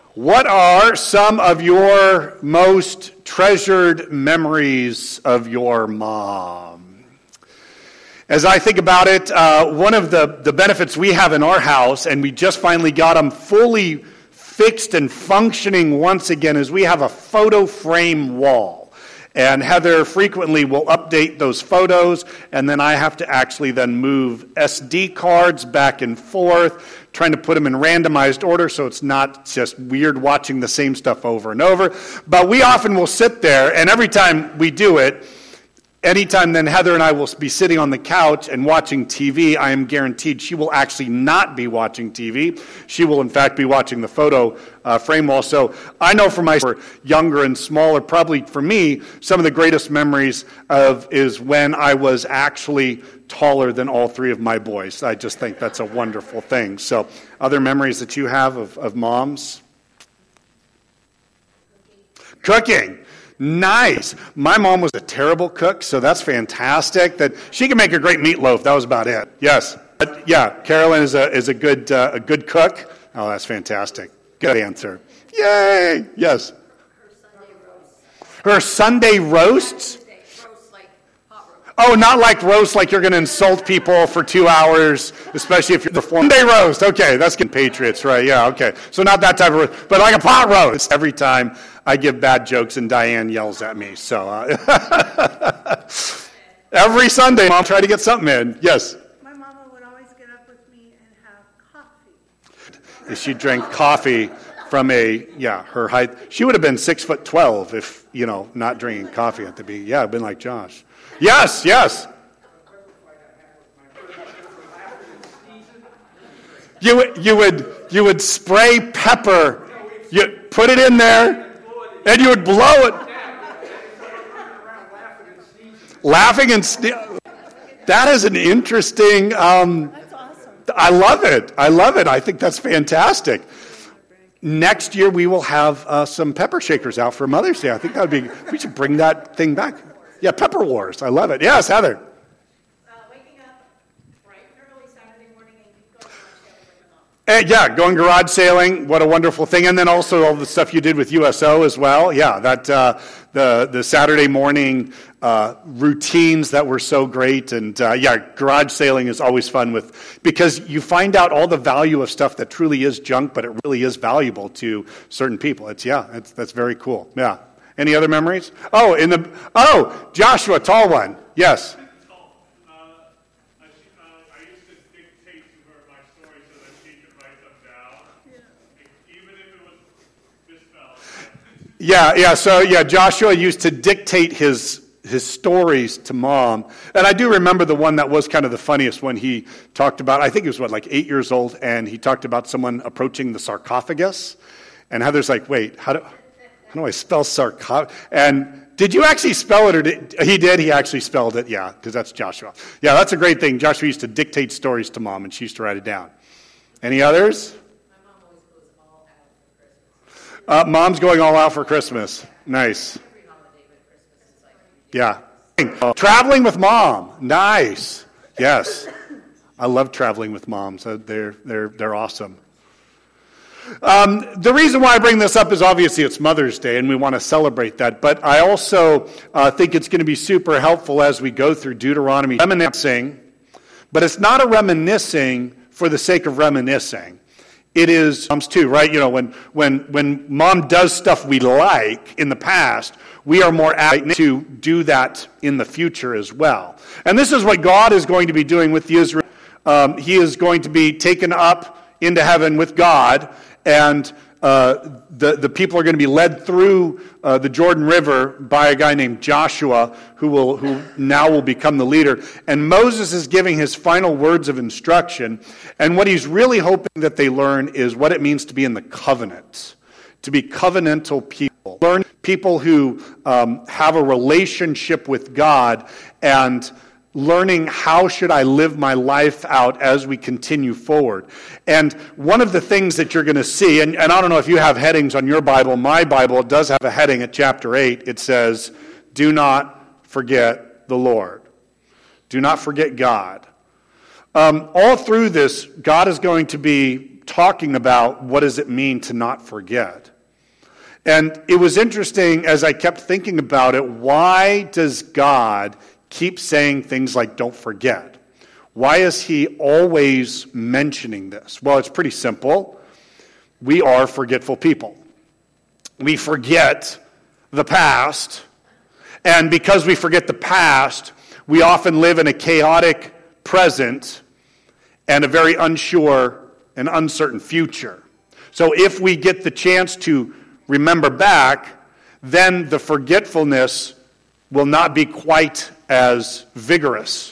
What are some of your most treasured memories of your mom? As I think about it, one of the benefits we have in our house, and we just finally got them fully fixed and functioning once again, is we have a photo frame wall. And Heather frequently will update those photos, and then I have to actually then move SD cards back and forth, trying to put them in randomized order so it's not just weird watching the same stuff over and over. But we often will sit there, and every time we do it, anytime then Heather and I will be sitting on the couch and watching TV, I am guaranteed she will actually not be watching TV. She will, in fact, be watching the photo frame wall. So I know for my younger and smaller, probably for me, some of the greatest memories is when I was actually taller than all three of my boys. I just think that's a wonderful thing. So other memories that you have of moms? Cooking. Nice. My mom was a terrible cook, so that's fantastic. That she can make a great meatloaf. That was about it. Yes. Yeah, Carolyn is a good cook. Oh, that's fantastic. Good answer. Yay. Yes. Her Sunday roasts? Oh, not like roast, like you're going to insult people for 2 hours, especially if you're the Sunday roast. Okay, that's getting Patriots, right? Yeah, okay. So not that type of roast, but like a pot roast. Every time I give bad jokes and Diane yells at me. So every Sunday, Mom, try to get something in. Yes? My mama would always get up with me and have coffee. She drank coffee from her height. She would have been 6'12" if, not drinking coffee at the beginning. Yeah, I've been like Josh. Yes. You would spray pepper. You put it in there, and you would blow it. Laughing and that is an interesting. That's awesome. I love it. I think that's fantastic. Next year we will have some pepper shakers out for Mother's Day. I think we should bring that thing back. Yeah, Pepper Wars. I love it. Yes, Heather. Waking up bright and early Saturday morning and going garage sailing with my mom. Going garage sailing. What a wonderful thing. And then also all the stuff you did with USO as well. Yeah, that the Saturday morning routines that were so great. And garage sailing is always fun because you find out all the value of stuff that truly is junk, but it really is valuable to certain people. That's very cool. Yeah. Any other memories? Joshua, tall one. Yes. I used to dictate to her my stories so that she could write them down, even if it was misspelled. So Joshua used to dictate his stories to Mom. And I do remember the one that was kind of the funniest when he talked about, I think he was, 8 years old, and he talked about someone approaching the sarcophagus. And Heather's like, wait, how do I spell sarcophagus? And did you actually spell it, or he did? He actually spelled it, yeah, because that's Joshua. Yeah, that's a great thing. Joshua used to dictate stories to Mom, and she used to write it down. Any others? My mom always goes all out for Christmas. Mom's going all out for Christmas. Nice. Every holiday but Christmas is Yeah. Traveling with Mom. Nice. Yes. I love traveling with moms. They're awesome. The reason why I bring this up is obviously it's Mother's Day and we want to celebrate that. But I also think it's going to be super helpful as we go through Deuteronomy. Reminiscing, but it's not a reminiscing for the sake of reminiscing. It is moms too, right? When Mom does stuff we like in the past, we are more apt to do that in the future as well. And this is what God is going to be doing with the Israel. He is going to be taken up into heaven with God, and the people are going to be led through the Jordan River by a guy named Joshua, who now will become the leader. And Moses is giving his final words of instruction, and what he's really hoping that they learn is what it means to be in the covenant, to be covenantal people. Learn people who have a relationship with God, and learning how should I live my life out as we continue forward. And one of the things that you're going to see, and I don't know if you have headings on your Bible, my Bible does have a heading at chapter 8. It says, do not forget the Lord. Do not forget God. All through this, God is going to be talking about what does it mean to not forget. And it was interesting as I kept thinking about it, why does God keep saying things like don't forget? Why is he always mentioning this? Well, it's pretty simple. We are forgetful people. We forget the past, and because we forget the past, we often live in a chaotic present and a very unsure and uncertain future. So if we get the chance to remember back, then the forgetfulness will not be quite as vigorous.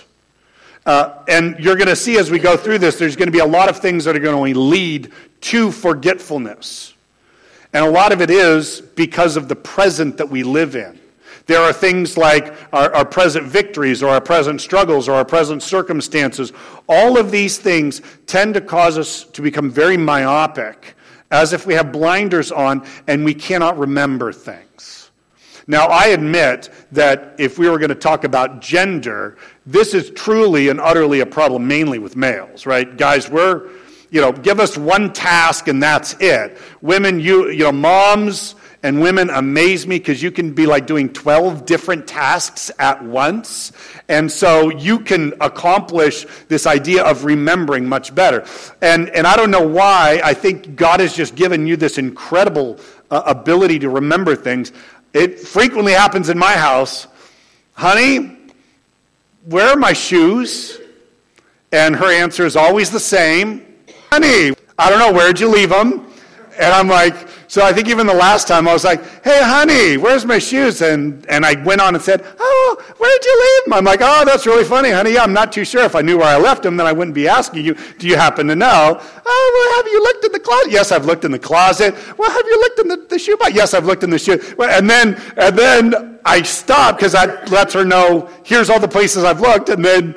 And you're going to see as we go through this, there's going to be a lot of things that are going to lead to forgetfulness. And a lot of it is because of the present that we live in. There are things like our present victories or our present struggles or our present circumstances. All of these things tend to cause us to become very myopic, as if we have blinders on and we cannot remember things. Now, I admit that if we were going to talk about gender, this is truly and utterly a problem, mainly with males, right? Guys, give us one task and that's it. Women, moms and women amaze me because you can be like doing 12 different tasks at once. And so you can accomplish this idea of remembering much better. And I don't know why. I think God has just given you this incredible ability to remember things. It frequently happens in my house. Honey, where are my shoes? And her answer is always the same. Honey, I don't know, where'd you leave them? And I'm like, so I think even the last time I was like, hey, honey, where's my shoes? And I went on and said, oh, where'd you leave them? I'm like, oh, that's really funny, honey. Yeah, I'm not too sure. If I knew where I left them, then I wouldn't be asking you, do you happen to know? Oh, well, have you looked in the closet? Yes, I've looked in the closet. Well, have you looked in the shoe box? Yes, I've looked in the shoe. Well, and then I stopped because that lets her know, here's all the places I've looked. And then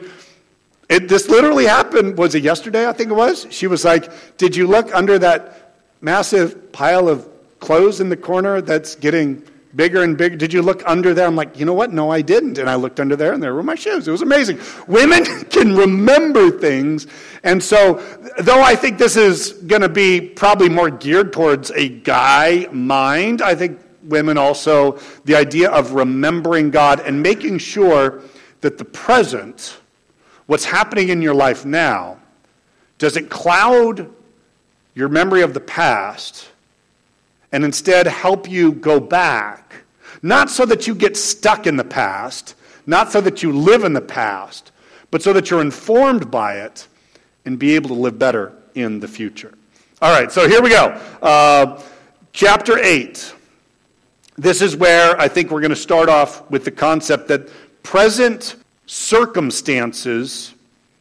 this literally happened, was it yesterday, I think it was? She was like, did you look under that massive pile of clothes in the corner that's getting bigger and bigger? Did you look under there? I'm like, you know what? No, I didn't. And I looked under there, and there were my shoes. It was amazing. Women can remember things. And so, though I think this is going to be probably more geared towards a guy mind, I think women also, the idea of remembering God and making sure that the present, what's happening in your life now, doesn't cloud your memory of the past, and instead help you go back, not so that you get stuck in the past, not so that you live in the past, but so that you're informed by it and be able to live better in the future. All right, so here we go. Chapter 8. This is where I think we're going to start off with the concept that present circumstances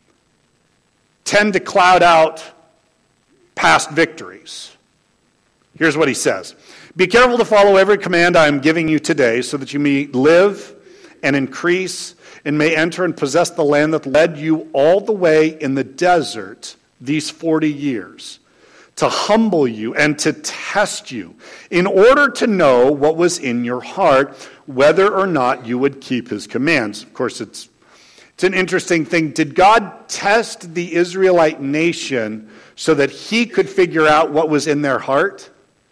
tend to cloud out past victories. Here's what he says. Be careful to follow every command I am giving you today so that you may live and increase and may enter and possess the land that led you all the way in the desert these 40 years, to humble you and to test you in order to know what was in your heart, whether or not you would keep his commands. Of course, it's an interesting thing. Did God test the Israelite nation so that he could figure out what was in their heart?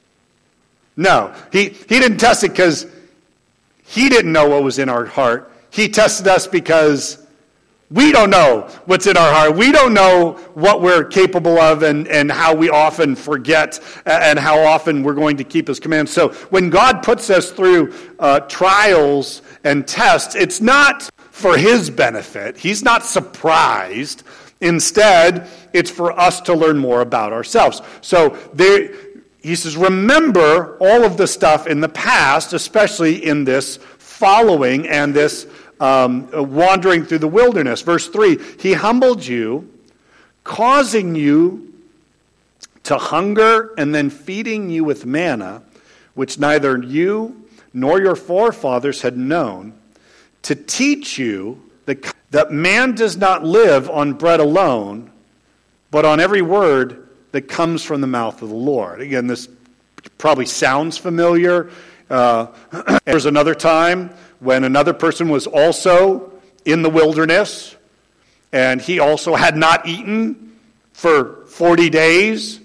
No. He didn't test it because he didn't know what was in our heart. He tested us because we don't know what's in our heart. We don't know what we're capable of and how we often forget and how often we're going to keep his commands. So when God puts us through trials and tests, it's not for his benefit. He's not surprised. Instead, it's for us to learn more about ourselves. So he says, remember all of the stuff in the past, especially in this following and this wandering through the wilderness. Verse 3, he humbled you, causing you to hunger and then feeding you with manna, which neither you nor your forefathers had known, to teach you that man does not live on bread alone, but on every word that comes from the mouth of the Lord. Again, this probably sounds familiar. There's another time when another person was also in the wilderness, and he also had not eaten for 40 days.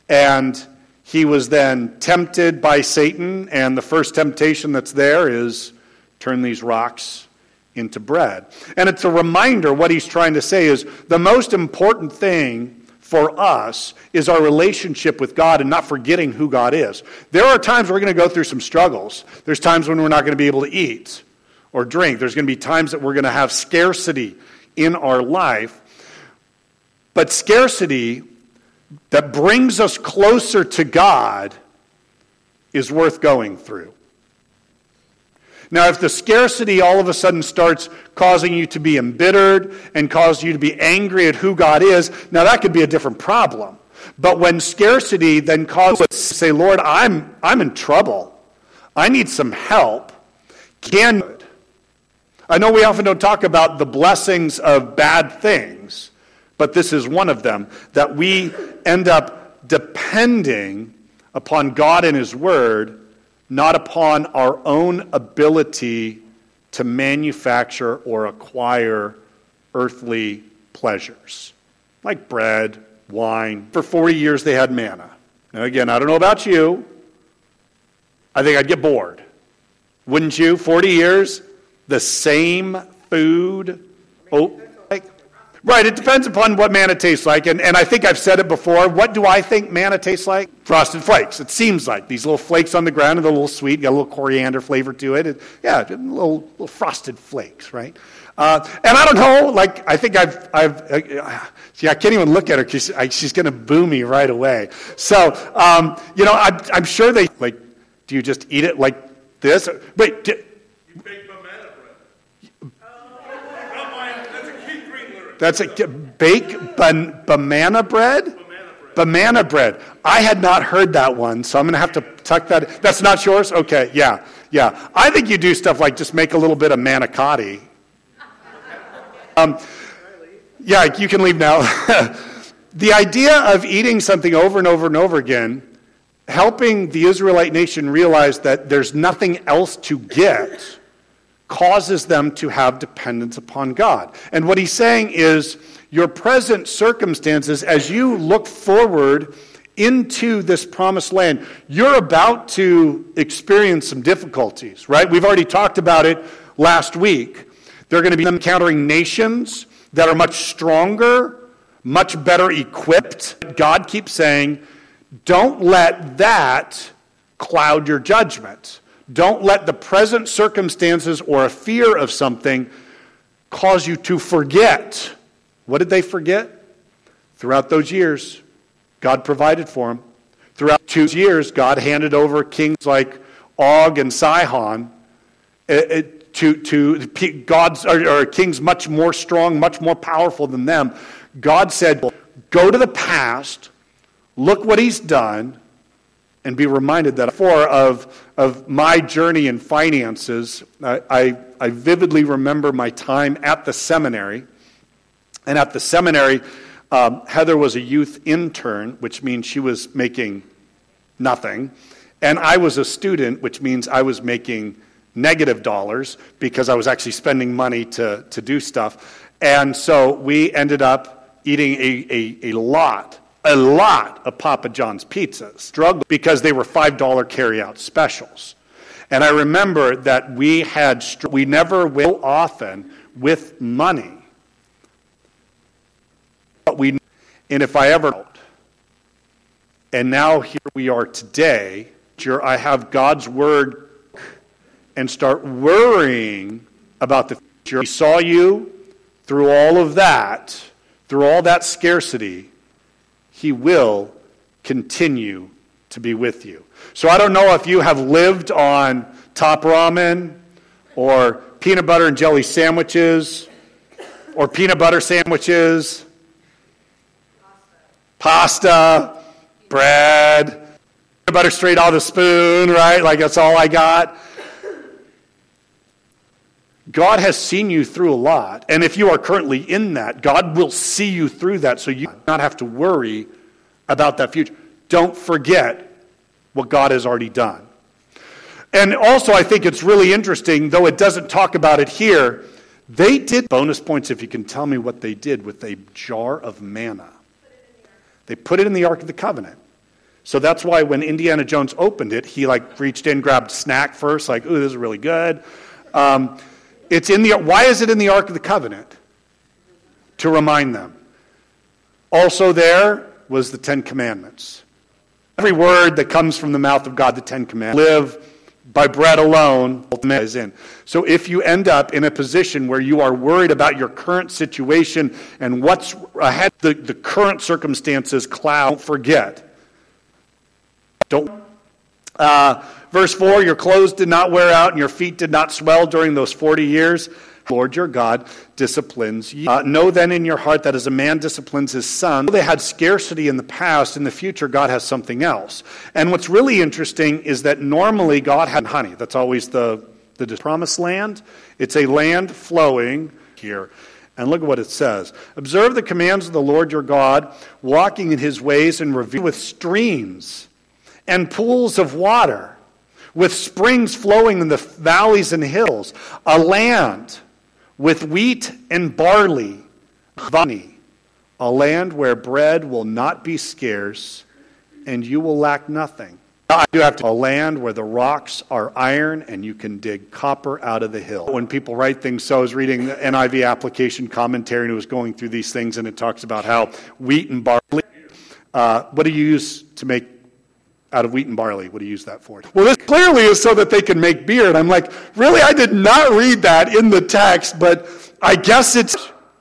And he was then tempted by Satan, and the first temptation that's there is turn these rocks into bread. And it's a reminder, what he's trying to say is the most important thing for us is our relationship with God and not forgetting who God is. There are times we're going to go through some struggles. There's times when we're not going to be able to eat or drink. There's going to be times that we're going to have scarcity in our life. But scarcity that brings us closer to God is worth going through. Now, if the scarcity all of a sudden starts causing you to be embittered and cause you to be angry at who God is, now that could be a different problem. But when scarcity then causes us to say, Lord, I'm in trouble. I need some help. I know we often don't talk about the blessings of bad things, but this is one of them, that we end up depending upon God and His Word, not upon our own ability to manufacture or acquire earthly pleasures, like bread, wine. For 40 years they had manna. Now again, I don't know about you. I think I'd get bored. Wouldn't you? 40 years, the same food. Right, it depends upon what manna tastes like. And I think I've said it before. What do I think manna tastes like? Frosted Flakes. It seems like these little flakes on the ground, and they're a little sweet, got a little coriander flavor to it. Yeah, little Frosted Flakes, right? And I don't know, like, I think see, I can't even look at her because she's going to boo me right away. So, I'm sure they, like, do you just eat it like this? Wait, You bake banana bread. That's a Keith Green lyric. That's a banana bread? Banana bread. I had not heard that one, so I'm going to have to tuck that. That's not yours? Okay, yeah. I think you do stuff like just make a little bit of manicotti. Yeah, you can leave now. The idea of eating something over and over and over again, helping the Israelite nation realize that there's nothing else to get, causes them to have dependence upon God. And what he's saying is, your present circumstances, as you look forward into this promised land, you're about to experience some difficulties, right? We've already talked about it last week. They're going to be encountering nations that are much stronger, much better equipped. God keeps saying, don't let that cloud your judgment. Don't let the present circumstances or a fear of something cause you to forget. What did they forget? Throughout those years, God provided for them. Throughout 2 years, God handed over kings like Og and Sihon to gods or kings much more strong, much more powerful than them. God said, go to the past, look what He's done, and be reminded that of my journey in finances. I vividly remember my time at the seminary. And at the seminary, Heather was a youth intern, which means she was making nothing. And I was a student, which means I was making negative dollars because I was actually spending money to do stuff. And so we ended up eating a lot of Papa John's pizzas. Struggled because they were $5 carryout specials. And I remember that we never went often with money. And if I ever, and now here we are today, I have God's Word and start worrying about the future. He saw you through all of that, through all that scarcity. He will continue to be with you. So I don't know if you have lived on Top Ramen or peanut butter and jelly sandwiches or peanut butter sandwiches, pasta, bread, peanut butter straight out of the spoon, right? Like that's all I got. God has seen you through a lot. And if you are currently in that, God will see you through that so you do not have to worry about that future. Don't forget what God has already done. And also I think it's really interesting, though it doesn't talk about it here, they did bonus points if you can tell me what they did with a jar of manna. They put it in the Ark of the Covenant. So that's why when Indiana Jones opened it, he reached in, grabbed a snack first, ooh, this is really good. Why is it in the Ark of the Covenant? To remind them. Also there was the Ten Commandments. Every word that comes from the mouth of God, the Ten Commandments. Live by bread alone is in. So if you end up in a position where you are worried about your current situation and what's ahead, the current circumstances don't forget. Verse 4, your clothes did not wear out and your feet did not swell during those 40 years. Lord your God disciplines you. Know then in your heart that as a man disciplines his son, they had scarcity in the past, in the future God has something else. And what's really interesting is that normally God had honey. That's always the promised land. It's a land flowing here. And look at what it says. Observe the commands of the Lord your God, walking in his ways and reveal with streams and pools of water, with springs flowing in the valleys and hills, a land with wheat and barley, a land where bread will not be scarce, and you will lack nothing. A land where the rocks are iron, and you can dig copper out of the hill. When people write things, so I was reading the NIV application commentary, and it was going through these things, and it talks about how wheat and barley, what do you use to make out of wheat and barley? What do you use that for? Well, this clearly is so that they can make beer. And I'm like, really? I did not read that in the text, but I guess it's...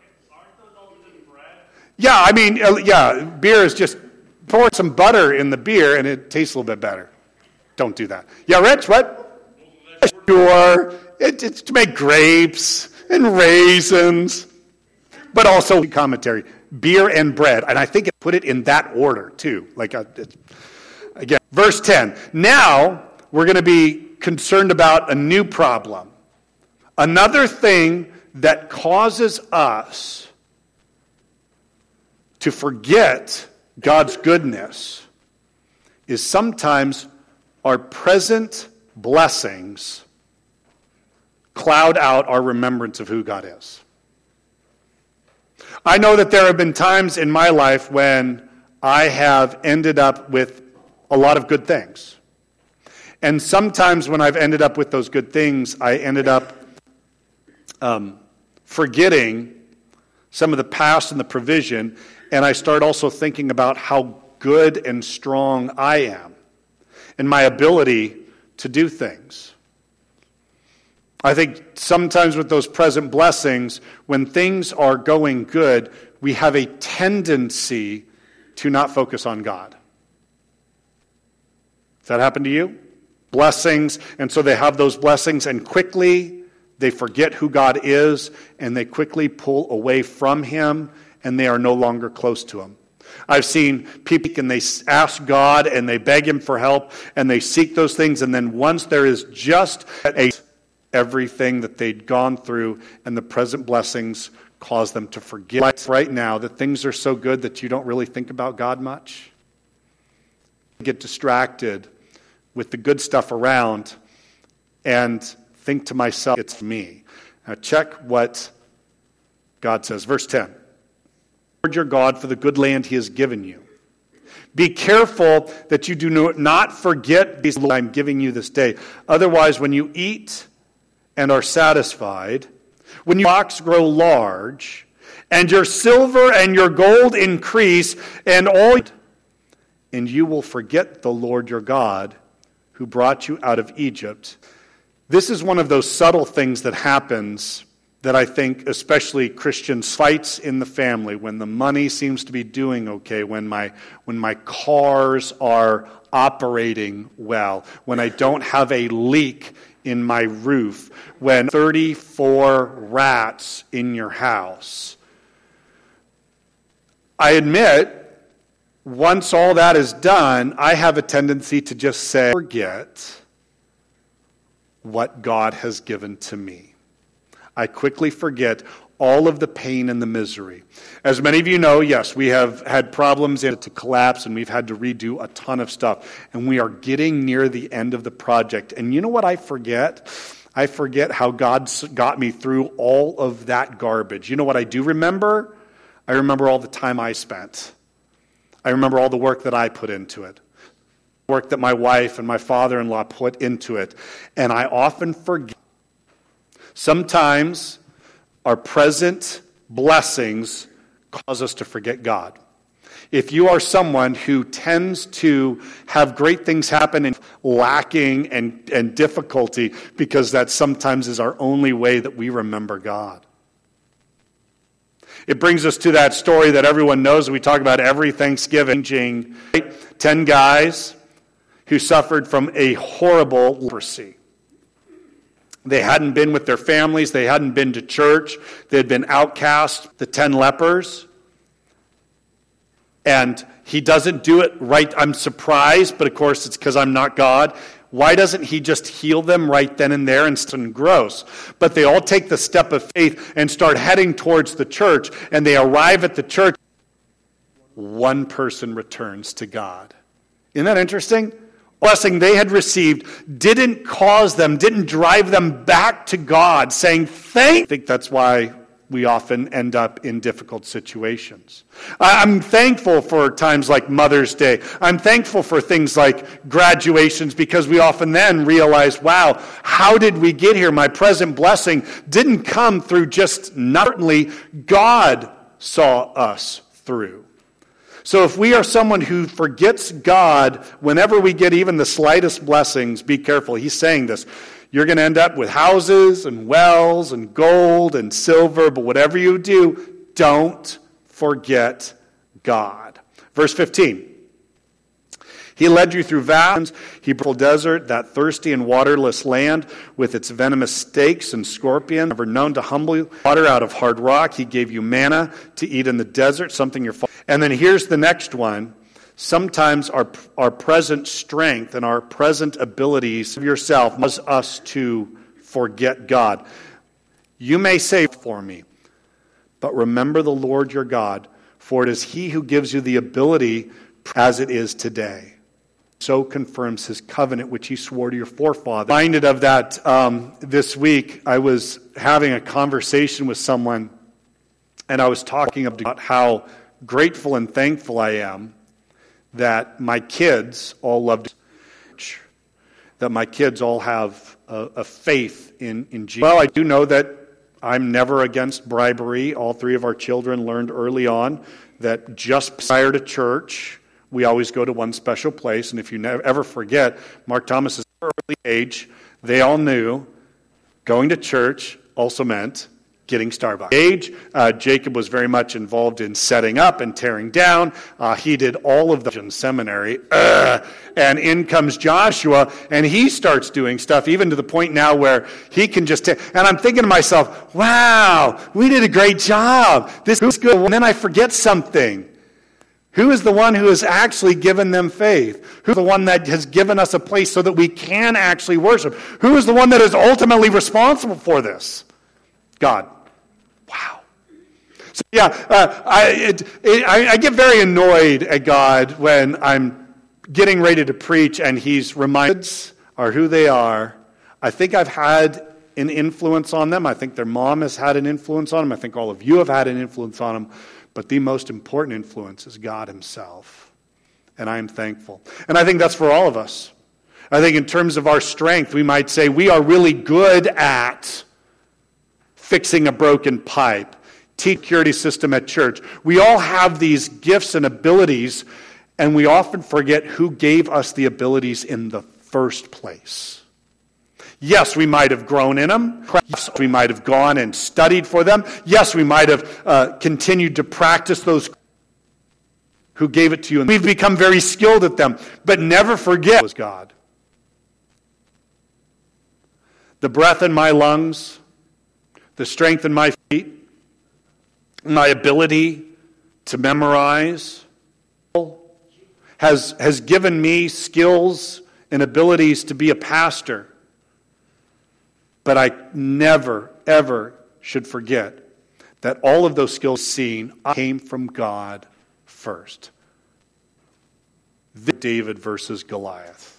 Yeah, beer is just pour some butter in the beer and it tastes a little bit better. Don't do that. Yeah, Rich, what? Sure. It's to make grapes and raisins, but also commentary. Beer and bread. And I think it put it in that order, too. Again, verse 10. Now, we're going to be concerned about a new problem. Another thing that causes us to forget God's goodness is sometimes our present blessings cloud out our remembrance of who God is. I know that there have been times in my life when I have ended up with a lot of good things. And sometimes when I've ended up with those good things, I ended up forgetting some of the past and the provision, and I start also thinking about how good and strong I am and my ability to do things. I think sometimes with those present blessings, when things are going good, we have a tendency to not focus on God. Does that happen to you? Blessings, and so they have those blessings, and quickly they forget who God is, and they quickly pull away from Him, and they are no longer close to Him. I've seen people, and they ask God, and they beg Him for help, and they seek those things, and then once there is just everything that they'd gone through, and the present blessings cause them to forget. Like right now, that things are so good that you don't really think about God much. You get distracted with the good stuff around and think to myself, it's me. Now check what God says. Verse 10. Lord your God for the good land He has given you. Be careful that you do not forget these I'm giving you this day. Otherwise, when you eat and are satisfied, when your flocks grow large, and your silver and your gold increase, and you will forget the Lord your God, who brought you out of Egypt. This is one of those subtle things that happens that I think especially Christians fights in the family, when the money seems to be doing okay, when my cars are operating well, when I don't have a leak in my roof, when 34 rats in your house. I admit, once all that is done, I have a tendency to just forget what God has given to me. I quickly forget all of the pain and the misery. As many of you know, yes, we have had problems to collapse, and we've had to redo a ton of stuff, and we are getting near the end of the project. And you know what I forget? I forget how God got me through all of that garbage. You know what I do remember? I remember all the time I spent. I remember all the work that I put into it. work that my wife and my father-in-law put into it. And I often forget. Sometimes our present blessings cause us to forget God. If you are someone who tends to have great things happen and lacking and difficulty, because that sometimes is our only way that we remember God. It brings us to that story that everyone knows we talk about every Thanksgiving. 10 guys who suffered from a horrible leprosy. They hadn't been with their families. They hadn't been to church. They had been outcast, the 10 lepers. And he doesn't do it right. I'm surprised, but of course it's because I'm not God. Why doesn't he just heal them right then and there and gross? But they all take the step of faith and start heading towards the church. And they arrive at the church. One person returns to God. Isn't that interesting? Blessing they had received didn't drive them back to God, saying, I think that's why we often end up in difficult situations. I'm thankful for times like Mother's Day. I'm thankful for things like graduations, because we often then realize, wow, how did we get here? My present blessing didn't come through just certainly God saw us through. So if we are someone who forgets God whenever we get even the slightest blessings, be careful. He's saying this. You're going to end up with houses and wells and gold and silver, but whatever you do, don't forget God. Verse 15. He led you through valleys, Hebrew desert, that thirsty and waterless land with its venomous snakes and scorpions, never known to humble water out of hard rock. He gave you manna to eat in the desert, something you're. And then here's the next one. Sometimes our present strength and our present abilities of yourself cause us to forget God. You may say for me, but remember the Lord your God, for it is he who gives you the ability as it is today. So confirms his covenant which he swore to your forefathers. Reminded of that this week. I was having a conversation with someone, and I was talking about how grateful and thankful I am that my kids all love church, that my kids all have a faith in Jesus. Well, I do know that I'm never against bribery. All three of our children learned early on that just prior to church, we always go to one special place. And if you ever forget, Mark Thomas's early age, they all knew going to church also meant getting Starbucks. Jacob was very much involved in setting up and tearing down. He did all of the seminary. And in comes Joshua, and he starts doing stuff, even to the point now where he can just and I'm thinking to myself, wow, we did a great job. This is good. And then I forget something. Who is the one who has actually given them faith? Who's the one that has given us a place so that we can actually worship? Who is the one that is ultimately responsible for this? God. Wow. So I get very annoyed at God when I'm getting ready to preach and he's reminded are who they are. I think I've had an influence on them. I think their mom has had an influence on them. I think all of you have had an influence on them. But the most important influence is God himself. And I am thankful. And I think that's for all of us. I think in terms of our strength, we might say we are really good at fixing a broken pipe, security system at church. We all have these gifts and abilities, and we often forget who gave us the abilities in the first place. Yes, we might have grown in them. Yes, we might have gone and studied for them. Yes, we might have continued to practice those who gave it to you. And we've become very skilled at them. But never forget it was God. The breath in my lungs, the strength in my feet, my ability to memorize has given me skills and abilities to be a pastor. But I never, ever should forget that all of those skills seen came from God first. David versus Goliath.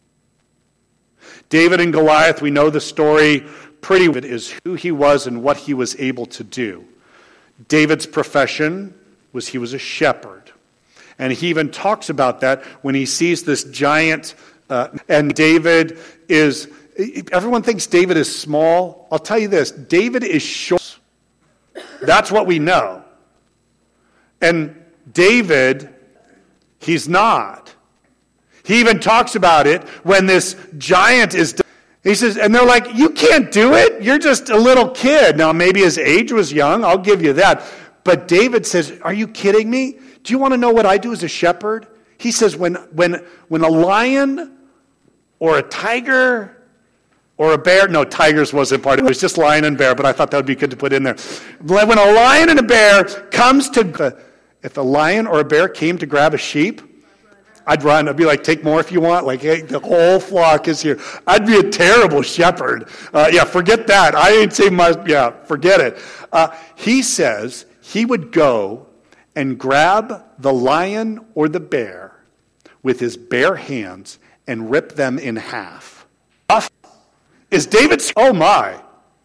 David and Goliath, we know the story pretty well. It is who he was and what he was able to do. David's profession was he was a shepherd. And he even talks about that when he sees this giant, and David is, everyone thinks David is small. I'll tell you this, David is short. That's what we know. And David, he's not. He even talks about it when this giant is, he says, and they're like, you can't do it. You're just a little kid. Now, maybe his age was young. I'll give you that. But David says, are you kidding me? Do you want to know what I do as a shepherd? He says, when a lion or a tiger or a bear, no, tigers wasn't part of it. It was just lion and bear, but I thought that would be good to put in there. When a lion and a bear comes to, if a lion or a bear came to grab a sheep, I'd run. I'd be like, take more if you want. Like, hey, the whole flock is here. I'd be a terrible shepherd. Forget that. I ain't saying much. Yeah, forget it. He says he would go and grab the lion or the bear with his bare hands and rip them in half. Is David's, oh my,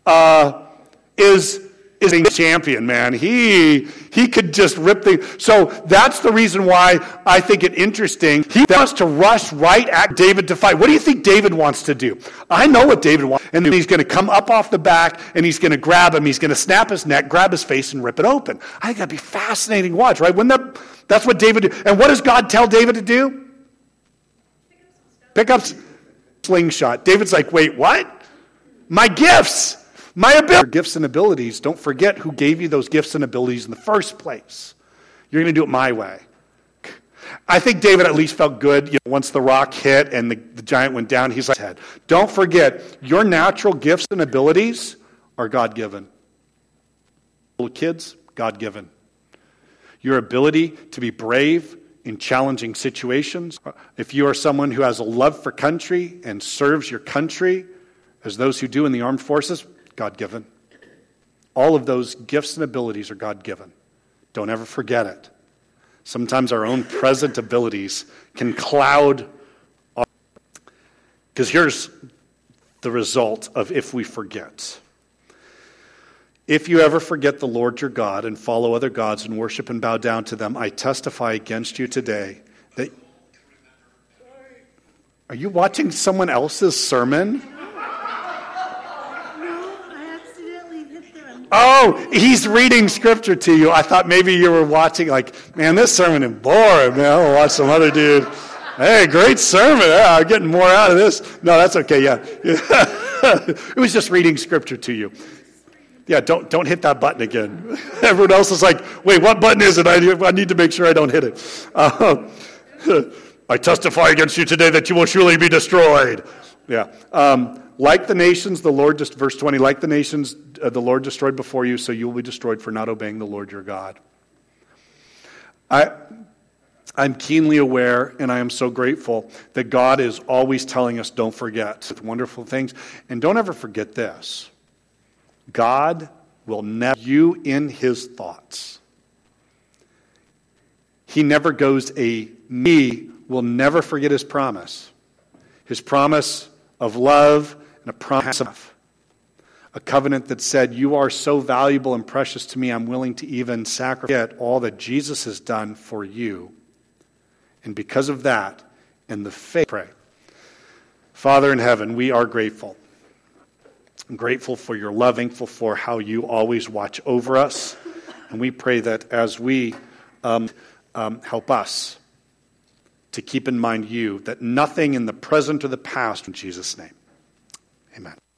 is a champion, man. He could just rip so that's the reason why I think it interesting. He wants to rush right at David to fight. What do you think David wants to do? I know what David wants. And then he's going to come up off the back and he's going to grab him. He's going to snap his neck, grab his face, and rip it open. I think that'd be fascinating to watch, right? That's what David did. And what does God tell David to do? Pick up slingshot. David's like, wait, what? My gifts. My ability. Gifts and abilities, don't forget who gave you those gifts and abilities in the first place. You're going to do it my way. I think David at least felt good once the rock hit and the giant went down. He's like, don't forget, your natural gifts and abilities are God-given. Little kids, God-given. Your ability to be brave in challenging situations. If you are someone who has a love for country and serves your country, as those who do in the armed forces, God-given. All of those gifts and abilities are God-given. Don't ever forget it. Sometimes our own present abilities can cloud our... Because here's the result of if we forget. If you ever forget the Lord your God and follow other gods and worship and bow down to them, I testify against you today that... Are you watching someone else's sermon? Oh, he's reading scripture to you. I thought maybe you were watching like, man, this sermon is boring, man. I'll watch some other dude. Hey, great sermon. Yeah, I'm getting more out of this. No, that's okay, yeah. It was just reading scripture to you. Yeah, don't hit that button again. Everyone else is like, wait, what button is it? I need to make sure I don't hit it. I testify against you today that you will surely be destroyed. Yeah. Like the nations, the Lord, just verse 20, like the nations, the Lord destroyed before you, so you will be destroyed for not obeying the Lord your God. I'm keenly aware, and I am so grateful that God is always telling us, don't forget wonderful things. And don't ever forget this. God will never you in his thoughts. He never goes he will never forget his promise. His promise of love and a promise of a covenant that said, you are so valuable and precious to me, I'm willing to even sacrifice all that Jesus has done for you. And because of that, and the faith, pray. Father in heaven, we are grateful. I'm grateful for your love, thankful for how you always watch over us. And we pray that as we help us to keep in mind you, that nothing in the present or the past, in Jesus' name. Amen.